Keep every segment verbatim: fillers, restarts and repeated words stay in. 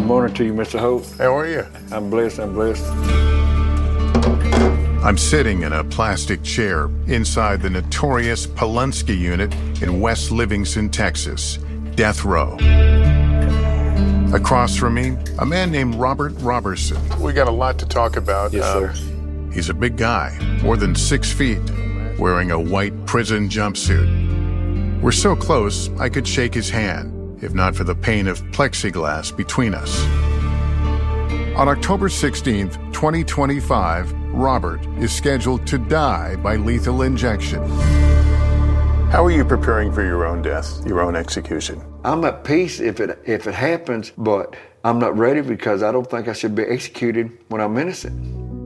morning to you, Mister Holt. How are you? I'm blessed, I'm blessed. I'm sitting in a plastic chair inside the notorious Polunsky unit in West Livingston, Texas, death row. Across from me, a man named Robert Roberson. We got a lot to talk about. Yes, uh, sir. He's a big guy, more than six feet, wearing a white prison jumpsuit. We're so close, I could shake his hand, if not for the pane of plexiglass between us. On October sixteenth, twenty twenty-five, Robert is scheduled to die by lethal injection. How are you preparing for your own death, your own execution? I'm at peace if it if it happens, but I'm not ready because I don't think I should be executed when I'm innocent.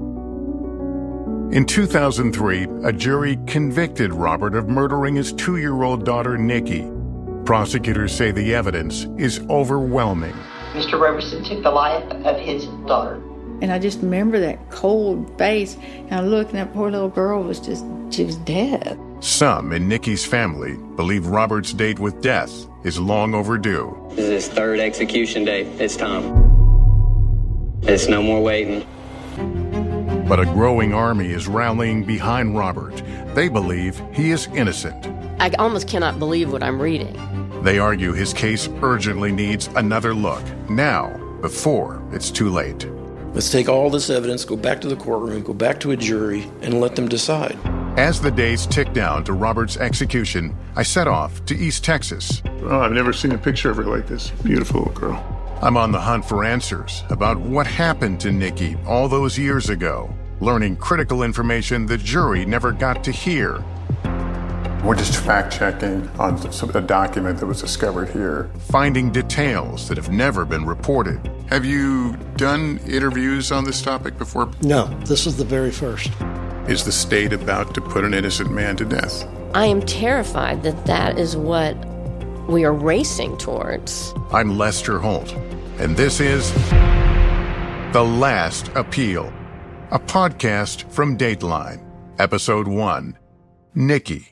In two thousand three, a jury convicted Robert of murdering his two-year-old daughter, Nikki. Prosecutors say the evidence is overwhelming. Mister Roberson took the life of his daughter. And I just remember that cold face, and I looked, and that poor little girl was just, she was dead. Some in Nikki's family believe Robert's date with death is long overdue. This is his third execution date. It's time. It's no more waiting. But a growing army is rallying behind Robert. They believe he is innocent. I almost cannot believe what I'm reading. They argue his case urgently needs another look, now, before it's too late. Let's take all this evidence, go back to the courtroom, go back to a jury, and let them decide. As the days tick down to Robert's execution, I set off to East Texas. Oh, I've never seen a picture of her like this. Beautiful girl. I'm on the hunt for answers about what happened to Nikki all those years ago, learning critical information the jury never got to hear. We're just fact-checking on a document that was discovered here. Finding details that have never been reported. Have you done interviews on this topic before? No, this is the very first. Is the state about to put an innocent man to death? I am terrified that that is what we are racing towards. I'm Lester Holt, and this is The Last Appeal, a podcast from Dateline, Episode one, Nikki.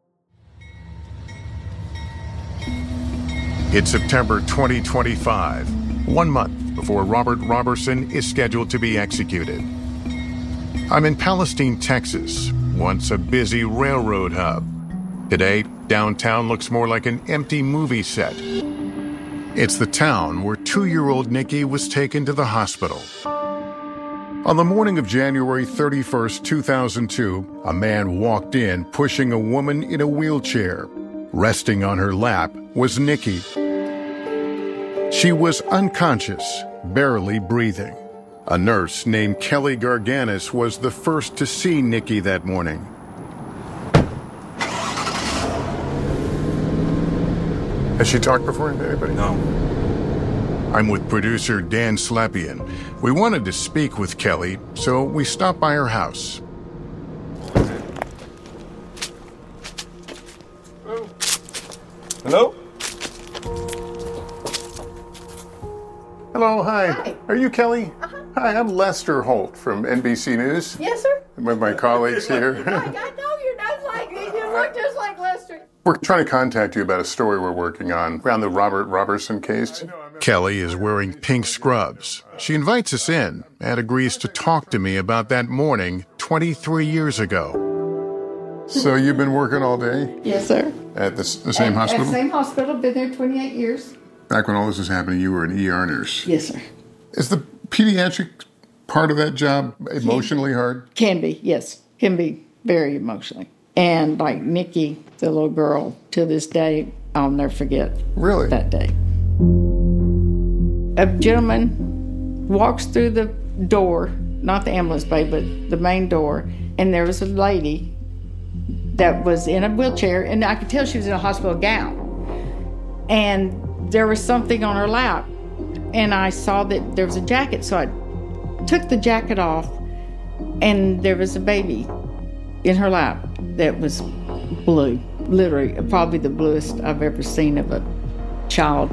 It's September twenty twenty-five, one month before Robert Roberson is scheduled to be executed. I'm in Palestine, Texas, once a busy railroad hub. Today, downtown looks more like an empty movie set. It's the town where two-year-old Nikki was taken to the hospital. On the morning of January thirty-first, two thousand two, a man walked in pushing a woman in a wheelchair. Resting on her lap was Nikki. She was unconscious, barely breathing. A nurse named Kelly Garganis was the first to see Nikki that morning. Has she talked before to anybody? No. I'm with producer Dan Slepian. We wanted to speak with Kelly, so we stopped by her house. Hello? Hello, hi. Hi. Are you Kelly? Uh-huh. Hi, I'm Lester Holt from N B C News. Yes, sir. With my colleagues here. I know you're not like me. You look just like Lester. We're trying to contact you about a story we're working on around the Robert Roberson case. Kelly is wearing pink scrubs. She invites us in and agrees to talk to me about that morning twenty-three years ago. So you've been working all day Yes, sir. at the, s- the same At- hospital? At the same hospital. Been there twenty-eight years. Back when all this was happening, you were an E R nurse. Yes, sir. Is the pediatric part of that job emotionally hard? Can be, yes. Can be very emotionally. And like Nikki, the little girl, to this day, I'll never forget Really? that day. A gentleman walks through the door, not the ambulance bay, but the main door, and there was a lady that was in a wheelchair, and I could tell she was in a hospital gown. And there was something on her lap, and I saw that there was a jacket, so I took the jacket off, and there was a baby in her lap that was blue, literally, probably the bluest I've ever seen of a child.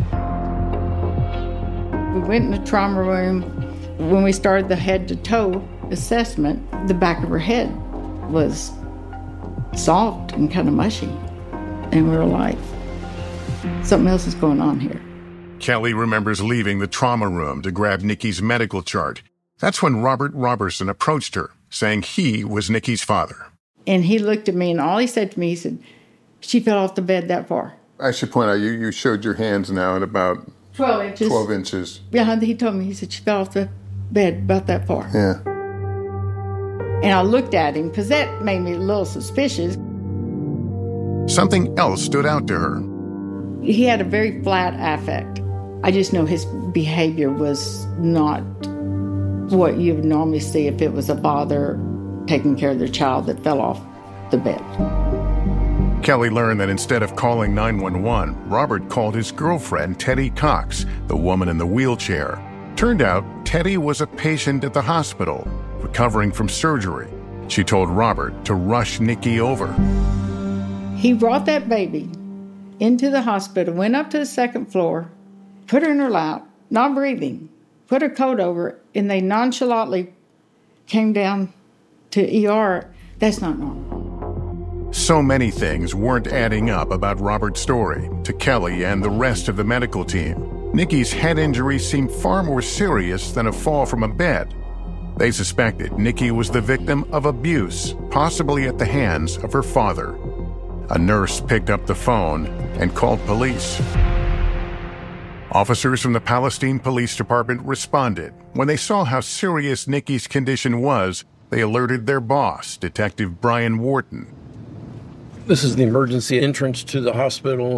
We went in the trauma room. When we started the head-to-toe assessment, the back of her head was soft and kind of mushy, and we were like, something else is going on here. Kelly remembers leaving the trauma room to grab Nikki's medical chart. That's when Robert Roberson approached her, saying he was Nikki's father. And he looked at me, and all he said to me, he said, she fell off the bed that far. I should point out, you, you showed your hands now at about twelve inches. twelve inches. Yeah, he told me, he said, she fell off the bed about that far. Yeah. And I looked at him, because that made me a little suspicious. Something else stood out to her. He had a very flat affect. I just know his behavior was not what you would normally see if it was a father taking care of their child that fell off the bed. Kelly learned that instead of calling nine one one, Robert called his girlfriend, Teddy Cox, the woman in the wheelchair. Turned out, Teddy was a patient at the hospital, recovering from surgery. She told Robert to rush Nikki over. He brought that baby into the hospital, went up to the second floor, put her in her lap, not breathing, put her coat over, and they nonchalantly came down to E R. That's not normal. So many things weren't adding up about Robert's story to Kelly and the rest of the medical team. Nikki's head injury seemed far more serious than a fall from a bed. They suspected Nikki was the victim of abuse, possibly at the hands of her father. A nurse picked up the phone and called police. Officers from the Palestine Police Department responded. When they saw how serious Nikki's condition was, they alerted their boss, Detective Brian Wharton. This is the emergency entrance to the hospital.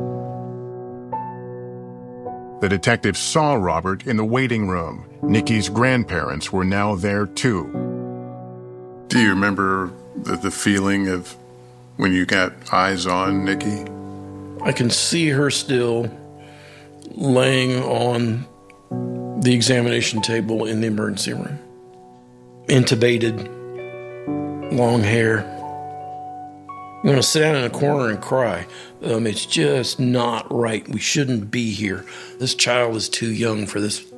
The detective saw Robert in the waiting room. Nikki's grandparents were now there, too. Do you remember the, the feeling of when you got eyes on Nikki? I can see her still laying on the examination table in the emergency room. Intubated, long hair. You want to sit down in a corner and cry. Um, it's just not right. We shouldn't be here. This child is too young for this.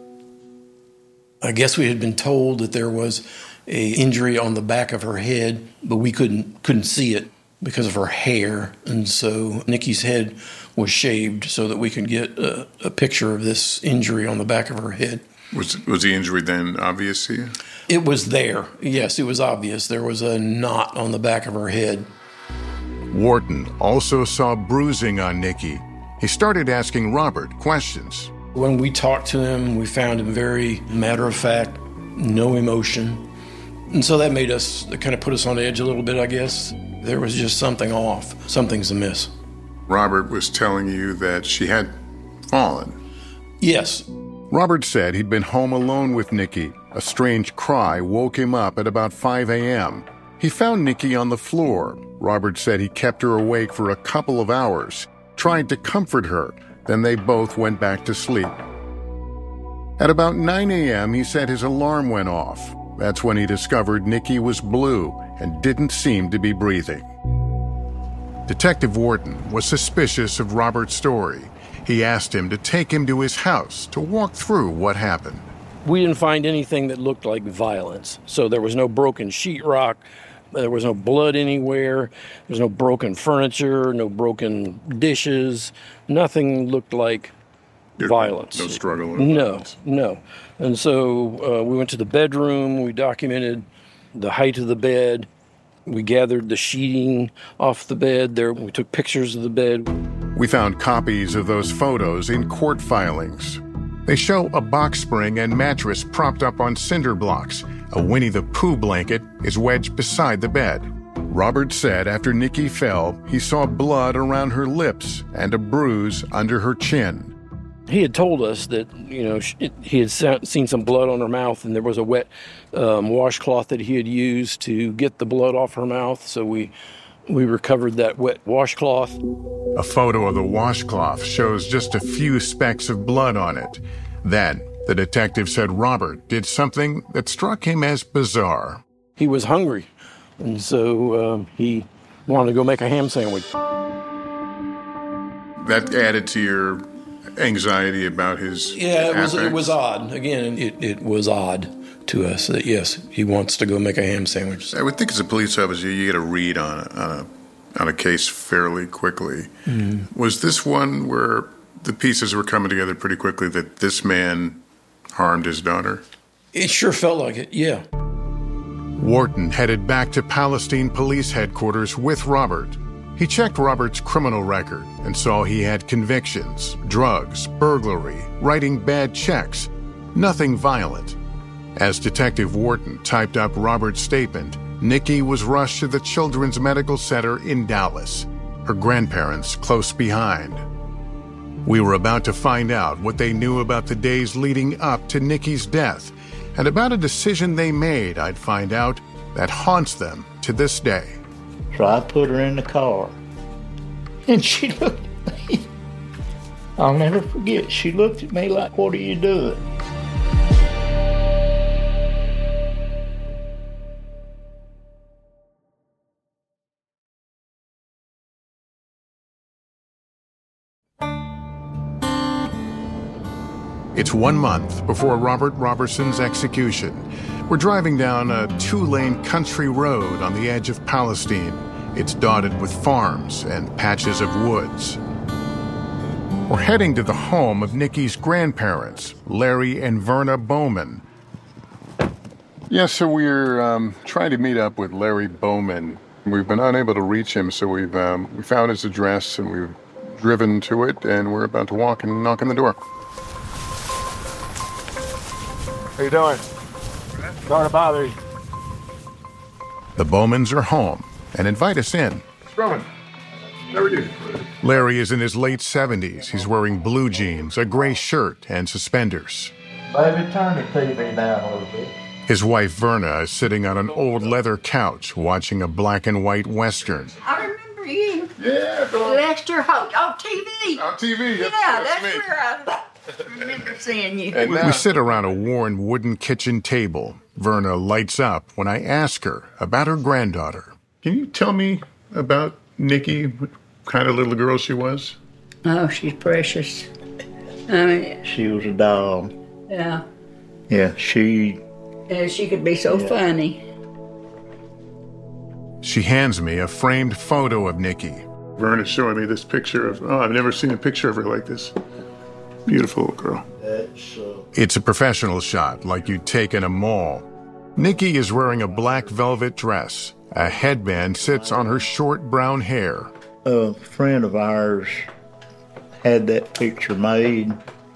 I guess we had been told that there was an injury on the back of her head, but we couldn't couldn't see it because of her hair. And so Nikki's head was shaved so that we could get a, a picture of this injury on the back of her head. Was was the injury then obvious to you? It was there. Yes, it was obvious. There was a knot on the back of her head. Wharton also saw bruising on Nikki. He started asking Robert questions. When we talked to him, we found him very matter-of-fact, no emotion. And so that made us, that kind of put us on edge a little bit, I guess. There was just something off. Something's amiss. Robert was telling you that she had fallen. Yes. Robert said he'd been home alone with Nikki. A strange cry woke him up at about five a.m. He found Nikki on the floor. Robert said he kept her awake for a couple of hours, tried to comfort her, then they both went back to sleep. At about nine a.m., he said his alarm went off. That's when he discovered Nikki was blue and didn't seem to be breathing. Detective Wharton was suspicious of Robert's story. He asked him to take him to his house to walk through what happened. We didn't find anything that looked like violence. So there was no broken sheetrock. There was no blood anywhere. There was no broken furniture, no broken dishes. Nothing looked like You're, violence. No struggle. Or no, violence. no. And so uh, we went to the bedroom. We documented the height of the bed. We gathered the sheeting off the bed. There, we took pictures of the bed. We found copies of those photos in court filings. They show a box spring and mattress propped up on cinder blocks. A Winnie the Pooh blanket is wedged beside the bed. Robert said after Nikki fell, he saw blood around her lips and a bruise under her chin. He had told us that, you know, he had seen some blood on her mouth, and there was a wet um, washcloth that he had used to get the blood off her mouth. So we we recovered that wet washcloth. A photo of the washcloth shows just a few specks of blood on it. Then, the detective said Robert did something that struck him as bizarre. He was hungry, and so um, he wanted to go make a ham sandwich. That added to your anxiety about his Yeah, it was, affect? it was odd. Again, it, it was odd to us that, yes, he wants to go make a ham sandwich. I would think as a police officer, you get a read on a, on a, on a case fairly quickly. Mm-hmm. Was this one where the pieces were coming together pretty quickly that this man harmed his daughter? It sure felt like it, yeah. Wharton headed back to Palestine Police Headquarters with Robert. He checked Robert's criminal record and saw he had convictions, drugs, burglary, writing bad checks, nothing violent. As Detective Wharton typed up Robert's statement, Nikki was rushed to the Children's Medical Center in Dallas, her grandparents close behind. We were about to find out what they knew about the days leading up to Nikki's death, and about a decision they made, I'd find out, that haunts them to this day. So I put her in the car, and she looked at me. I'll never forget. She looked at me like, "What are you doing?" It's one month before Robert Roberson's execution. We're driving down a two-lane country road on the edge of Palestine. It's dotted with farms and patches of woods. We're heading to the home of Nikki's grandparents, Larry and Verna Bowman. Yes, so we're um, trying to meet up with Larry Bowman. We've been unable to reach him, so we've um, we found his address and we've driven to it, and we're about to walk and knock on the door. How you doing? Sorry to bother you. The Bowmans are home and invite us in. Roman, how are you? Larry is in his late seventies. He's wearing blue jeans, a gray shirt, and suspenders. Baby, turn the T V down a little bit. His wife, Verna, is sitting on an old leather couch watching a black and white Western. I remember you. Yeah, go on. Lester Holt on T V. On T V, Yeah, that's, that's, that's me. where I remember seeing you. And now, We sit around a worn wooden kitchen table. Verna lights up when I ask her about her granddaughter. Can you tell me about Nikki, what kind of little girl she was? Oh, she's precious. I mean, She was a doll. yeah. Yeah, she... Yeah, she could be so Yeah. funny. She hands me a framed photo of Nikki. Verna's showing me this picture of, oh, I've never seen a picture of her like this. Beautiful little girl. That's, uh, It's a professional shot, like you'd take in a mall. Nikki is wearing a black velvet dress. A headband sits on her short brown hair. a friend of ours had that picture made.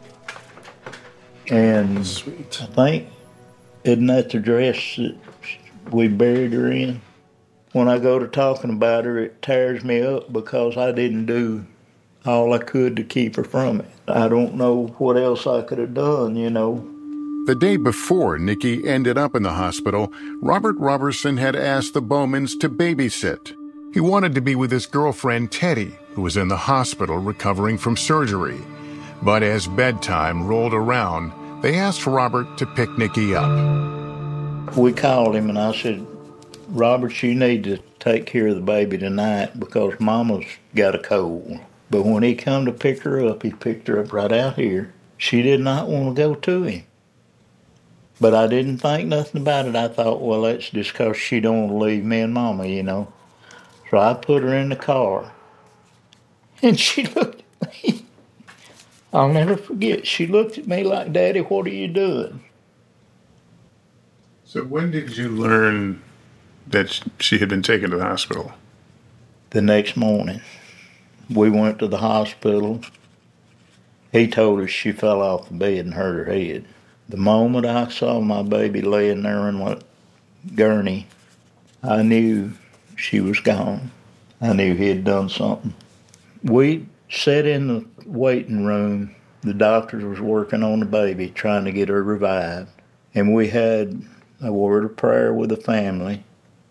And Sweet. I think, isn't that the dress that we buried her in? When I go to talking about her, it tears me up because I didn't do all I could to keep her from it. I don't know what else I could have done, you know. The day before Nikki ended up in the hospital, Robert Roberson had asked the Bowmans to babysit. He wanted to be with his girlfriend Teddy, who was in the hospital recovering from surgery. But as bedtime rolled around, they asked Robert to pick Nikki up. We called him and I said, "Robert, you need to take care of the baby tonight because Mama's got a cold." But when he come to pick her up, he picked her up right out here. She did not want to go to him. But I didn't think nothing about it. I thought, well, that's just because she don't want to leave me and Mama, you know. So I put her in the car. And she looked at me. I'll never forget. She looked at me like, "Daddy, what are you doing?" So when did you learn that she had been taken to the hospital? The next morning. We went to the hospital. He told us she fell off the bed and hurt her head. The moment I saw my baby laying there in that gurney, I knew she was gone. I knew he had done something. We sat in the waiting room. The doctors was working on the baby, trying to get her revived. And we had a word of prayer with the family.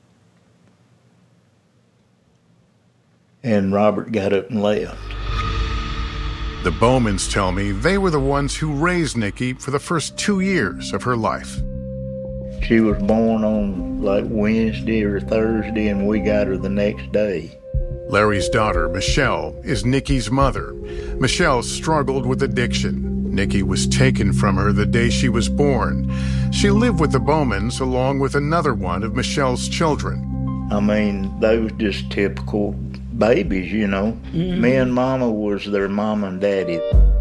And Robert got up and left. The Bowmans tell me they were the ones who raised Nikki for the first two years of her life. She was born on like Wednesday or Thursday, and we got her the next day. Larry's daughter, Michelle, is Nikki's mother. Michelle struggled with addiction. Nikki was taken from her the day she was born. She lived with the Bowmans along with another one of Michelle's children. I mean, they was just typical babies, you know. Mm-hmm. Me and Mama was their mama and daddy.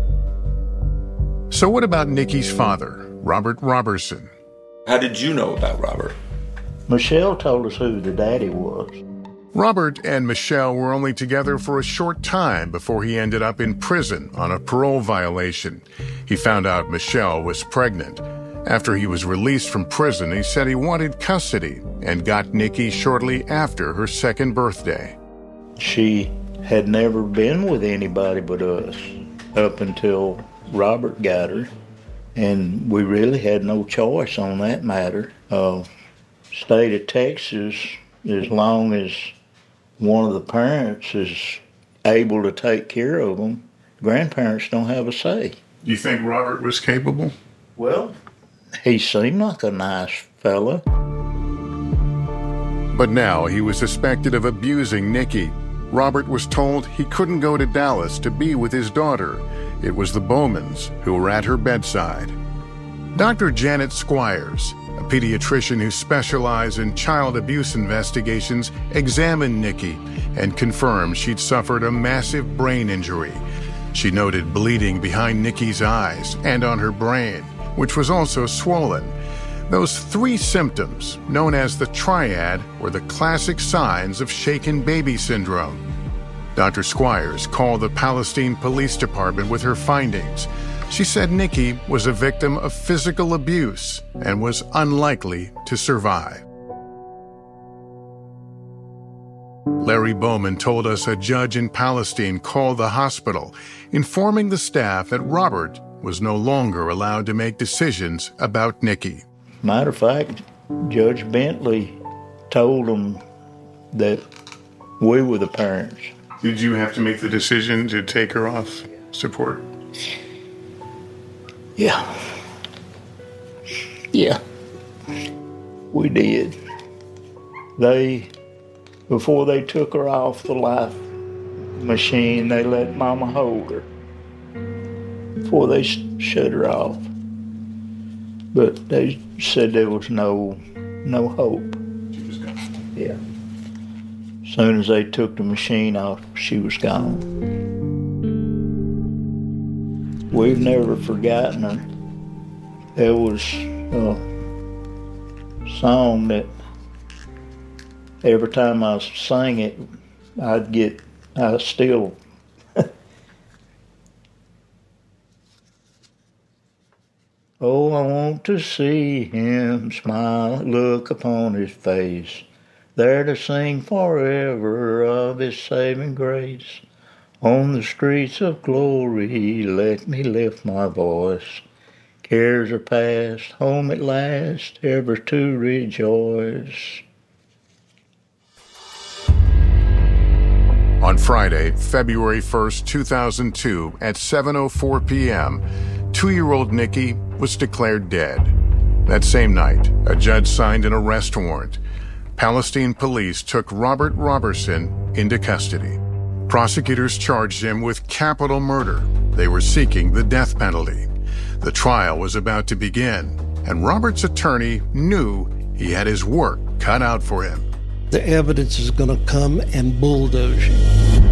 So what about Nikki's father, Robert Roberson? How did you know about Robert? Michelle told us who the daddy was. Robert and Michelle were only together for a short time before he ended up in prison on a parole violation. He found out Michelle was pregnant. After he was released from prison, he said he wanted custody and got Nikki shortly after her second birthday. She had never been with anybody but us up until Robert got her, and we really had no choice on that matter. Uh, state of Texas, as long as one of the parents is able to take care of them, grandparents don't have a say. Do you think Robert was capable? Well, he seemed like a nice fella. But now he was suspected of abusing Nikki. Robert was told he couldn't go to Dallas to be with his daughter. It was the Bowmans who were at her bedside. Doctor Janet Squires, a pediatrician who specialized in child abuse investigations, examined Nikki and confirmed she'd suffered a massive brain injury. She noted bleeding behind Nikki's eyes and on her brain, which was also swollen. Those three symptoms, known as the triad, were the classic signs of shaken baby syndrome. Doctor Squires called the Palestine Police Department with her findings. She said Nikki was a victim of physical abuse and was unlikely to survive. Larry Bowman told us a judge in Palestine called the hospital, informing the staff that Robert was no longer allowed to make decisions about Nikki. Matter of fact, Judge Bentley told them that we were the parents. Did you have to make the decision to take her off support? Yeah. Yeah. We did. They, before they took her off the life machine, they let Mama hold her before they shut her off. But they said there was no no hope. She was gone. Yeah. As soon as they took the machine off, she was gone. We've never forgotten her. There was a song that every time I sang it, I'd get, I still oh, I want to see him smile, look upon his face, there to sing forever of his saving grace. On the streets of glory, let me lift my voice. Cares are past, home at last, ever to rejoice. On Friday, February first, two thousand two, at seven oh four p.m., two-year-old Nikki was declared dead. That same night, a judge signed an arrest warrant. Palestine police took Robert Roberson into custody. Prosecutors charged him with capital murder. They were seeking the death penalty. The trial was about to begin, and Robert's attorney knew he had his work cut out for him. The evidence is going to come and bulldoze you.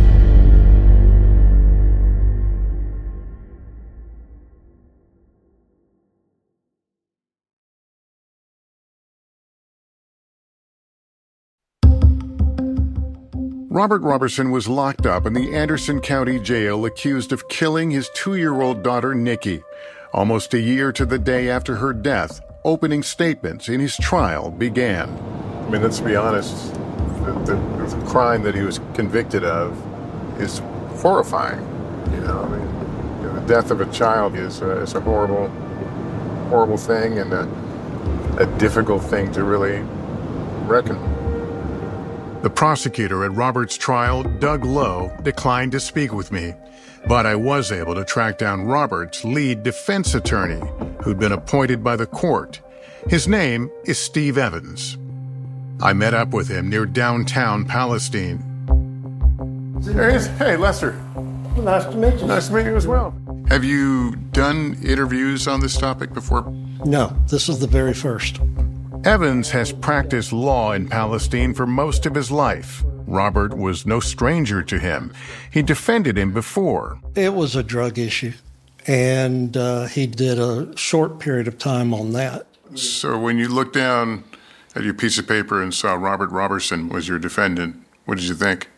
Robert Roberson was locked up in the Anderson County Jail accused of killing his two-year-old daughter, Nikki. Almost a year to the day after her death, opening statements in his trial began. I mean, let's be honest, the, the, the crime that he was convicted of is horrifying. You know, I mean, you know, the death of a child is a, is a horrible, horrible thing and a, a difficult thing to really reckon. The prosecutor at Robert's trial, Doug Lowe, declined to speak with me, but I was able to track down Robert's lead defense attorney, who'd been appointed by the court. His name is Steve Evans. I met up with him near downtown Palestine. There he is. Hey, Lester. Nice to meet you. Nice to meet you as well. Have you done interviews on this topic before? No, this is the very first. Evans has practiced law in Palestine for most of his life. Robert was no stranger to him. He defended him before. It was a drug issue, and uh, he did a short period of time on that. So when you looked down at your piece of paper and saw Robert Roberson was your defendant, what did you think?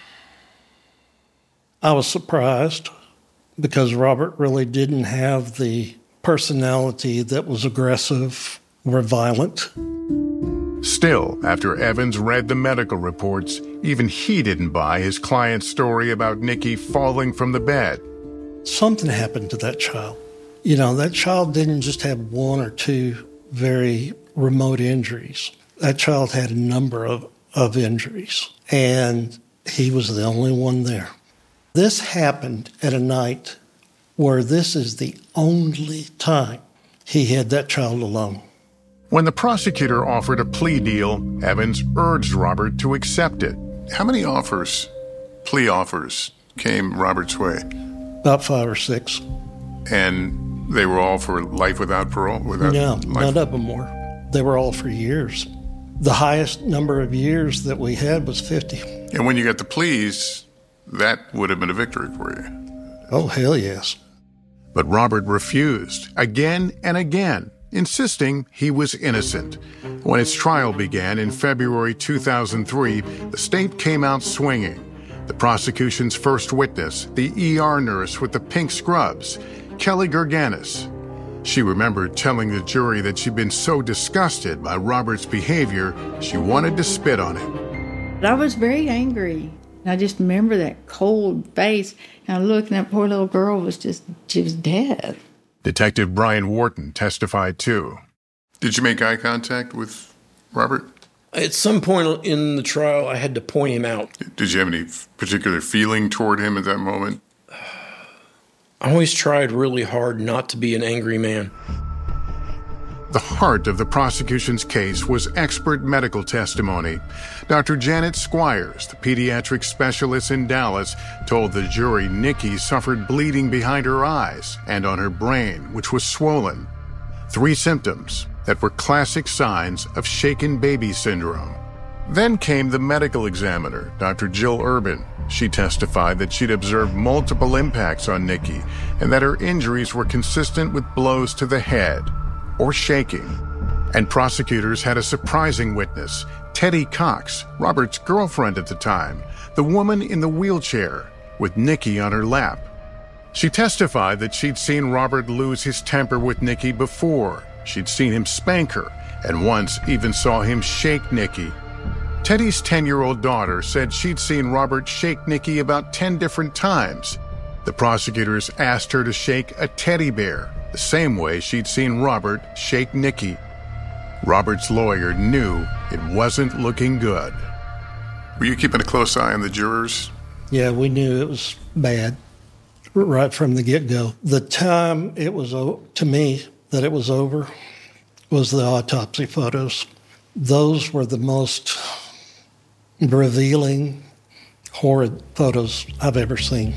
I was surprised because Robert really didn't have the personality that was aggressive or violent. Still, after Evans read the medical reports, even he didn't buy his client's story about Nikki falling from the bed. Something happened to that child. You know, that child didn't just have one or two very remote injuries. That child had a number of, of injuries, and he was the only one there. This happened at a night where this is the only time he had that child alone. When the prosecutor offered a plea deal, Evans urged Robert to accept it. How many offers, plea offers, came Robert's way? About five or six. And they were all for life without parole? Without no, life? None of them were. They were all for years. The highest number of years that we had was fifty. And when you got the pleas, that would have been a victory for you. Oh, hell yes. But Robert refused again and again, insisting he was innocent. When its trial began in February two thousand three, the state came out swinging. The prosecution's first witness, the E R nurse with the pink scrubs, Kelly Gerganis. She remembered telling the jury that she'd been so disgusted by Robert's behavior, she wanted to spit on him. I was very angry. I just remember that cold face, and I looked, and that poor little girl was just, she was dead. Detective Brian Wharton testified too. Did you make eye contact with Robert? At some point in the trial, I had to point him out. Did you have any particular feeling toward him at that moment? I always tried really hard not to be an angry man. The heart of the prosecution's case was expert medical testimony. Doctor Janet Squires, the pediatric specialist in Dallas, told the jury Nikki suffered bleeding behind her eyes and on her brain, which was swollen. Three symptoms that were classic signs of shaken baby syndrome. Then came the medical examiner, Doctor Jill Urban. She testified that she'd observed multiple impacts on Nikki and that her injuries were consistent with blows to the head or shaking. And prosecutors had a surprising witness, Teddy Cox, Robert's girlfriend at the time, the woman in the wheelchair with Nikki on her lap. She testified that she'd seen Robert lose his temper with Nikki before. She'd seen him spank her and once even saw him shake Nikki. Teddy's ten-year-old daughter said she'd seen Robert shake Nikki about ten different times. The prosecutors asked her to shake a teddy bear, the same way she'd seen Robert shake Nikki. Robert's lawyer knew it wasn't looking good. Were you keeping a close eye on the jurors? Yeah, we knew it was bad right from the get-go. The time it was, to me, that it was over was the autopsy photos. Those were the most revealing, horrid photos I've ever seen.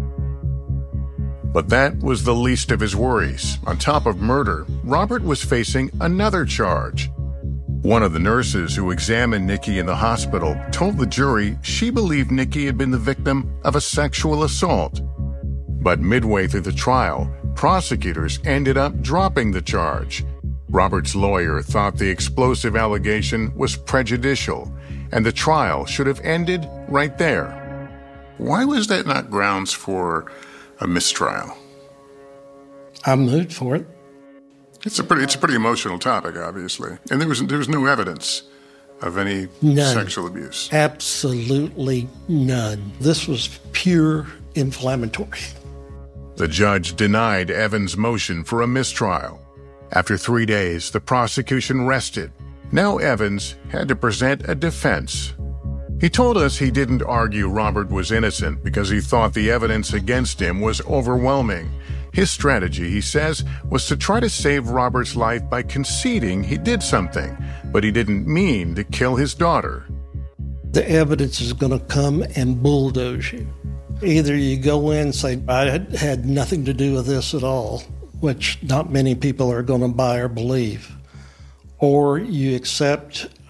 But that was the least of his worries. On top of murder, Robert was facing another charge. One of the nurses who examined Nikki in the hospital told the jury she believed Nikki had been the victim of a sexual assault. But midway through the trial, prosecutors ended up dropping the charge. Robert's lawyer thought the explosive allegation was prejudicial, and the trial should have ended right there. Why was that not grounds for a mistrial? I moved for it. It's a pretty, it's a pretty emotional topic, obviously, and there was there was no evidence of any none. sexual abuse. Absolutely none. This was pure inflammatory. The judge denied Evans' motion for a mistrial. After three days, the prosecution rested. Now Evans had to present a defense. He told us he didn't argue Robert was innocent because he thought the evidence against him was overwhelming. His strategy, he says, was to try to save Robert's life by conceding he did something, but he didn't mean to kill his daughter. The evidence is going to come and bulldoze you. Either you go in and say, I had nothing to do with this at all, which not many people are going to buy or believe, or you accept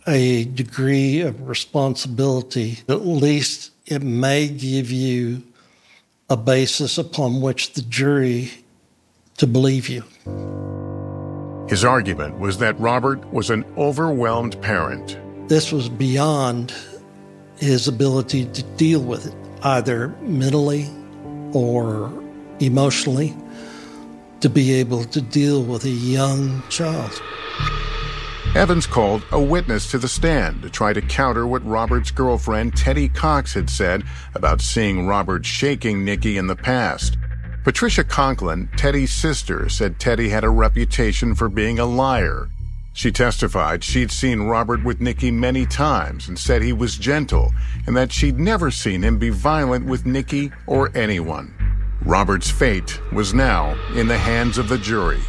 a degree of responsibility. At least it may give you a basis upon which the jury to believe you. His argument was that Robert was an overwhelmed parent. This was beyond his ability to deal with it, either mentally or emotionally, to be able to deal with a young child. Evans called a witness to the stand to try to counter what Robert's girlfriend, Teddy Cox, had said about seeing Robert shaking Nikki in the past. Patricia Conklin, Teddy's sister, said Teddy had a reputation for being a liar. She testified she'd seen Robert with Nikki many times and said he was gentle and that she'd never seen him be violent with Nikki or anyone. Robert's fate was now in the hands of the jury.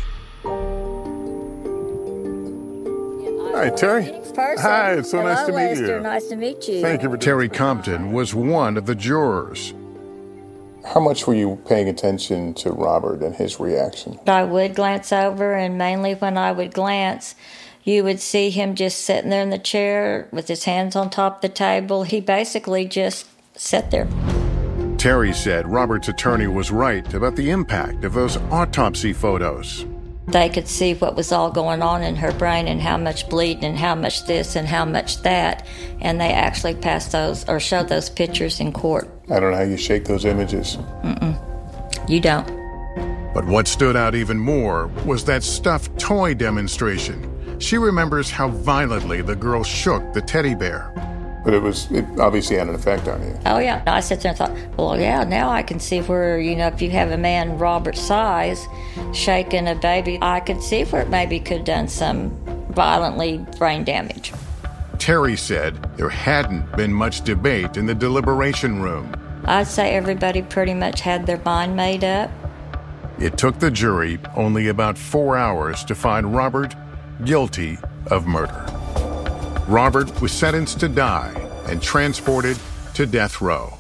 Hi, Terry. Hi, it's so Hello, nice to meet Lester. you. Nice to meet you. Thank you for Terry Compton was one of the jurors. How much were you paying attention to Robert and his reaction? I would glance over, and mainly when I would glance, you would see him just sitting there in the chair with his hands on top of the table. He basically just sat there. Terry said Robert's attorney was right about the impact of those autopsy photos. They could see what was all going on in her brain and how much bleeding and how much this and how much that. And they actually passed those or showed those pictures in court. I don't know how you shake those images. Mm-mm. You don't. But what stood out even more was that stuffed toy demonstration. She remembers how violently the girl shook the teddy bear. But it was, it obviously had an effect on you. Oh, yeah. I sat there and thought, well, yeah, now I can see where, you know, if you have a man Robert's size shaking a baby, I could see where it maybe could have done some violently brain damage. Terry said there hadn't been much debate in the deliberation room. I'd say everybody pretty much had their mind made up. It took the jury only about four hours to find Robert guilty of murder. Robert was sentenced to die and transported to death row.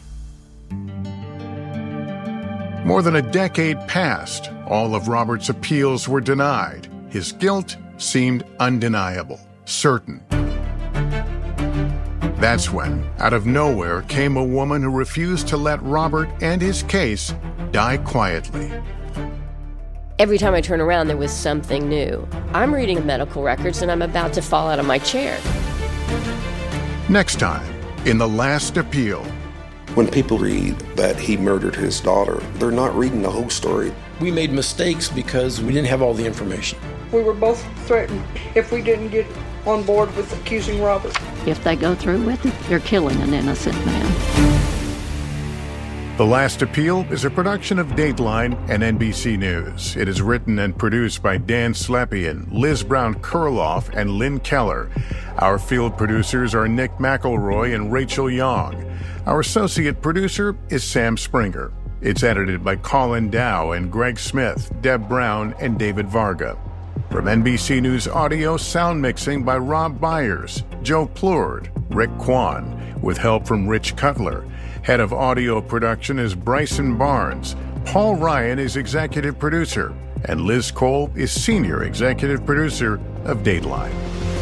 More than a decade passed. All of Robert's appeals were denied. His guilt seemed undeniable, certain. That's when, out of nowhere, came a woman who refused to let Robert and his case die quietly. Every time I turn around, there was something new. I'm reading the medical records and I'm about to fall out of my chair. Next time, in The Last Appeal. When people read that he murdered his daughter, they're not reading the whole story. We made mistakes because we didn't have all the information. We were both threatened if we didn't get on board with accusing Robert. If they go through with it, they're killing an innocent man. The Last Appeal is a production of Dateline and N B C News. It is written and produced by Dan Slepian, Liz Brown-Kurloff, and Lynn Keller. Our field producers are Nick McElroy and Rachel Young. Our associate producer is Sam Springer. It's edited by Colin Dow and Greg Smith, Deb Brown, and David Varga. From N B C News Audio, sound mixing by Rob Byers, Joe Plourde, Rick Kwan, with help from Rich Cutler. Head of audio production is Bryson Barnes. Paul Ryan is executive producer, and Liz Cole is senior executive producer of Dateline.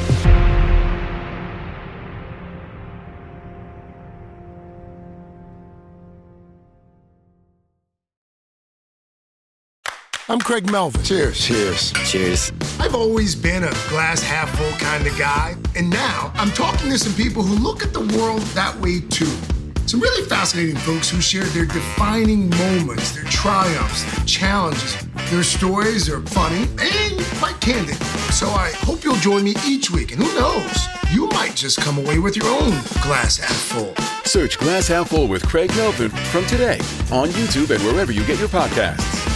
I'm Craig Melvin. Cheers. Cheers. Cheers. I've always been a glass half full kind of guy, and now I'm talking to some people who look at the world that way too. Some really fascinating folks who shared their defining moments, their triumphs, their challenges. Their stories are funny and quite candid. So I hope you'll join me each week, and who knows, you might just come away with your own glass half full. Search Glass Half Full with Craig Melvin from today on YouTube and wherever you get your podcasts.